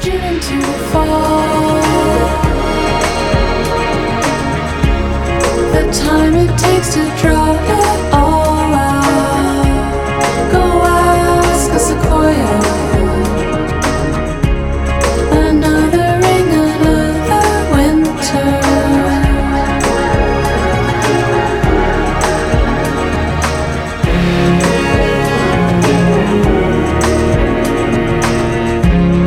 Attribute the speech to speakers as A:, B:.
A: June into the fall. The time it takes to draw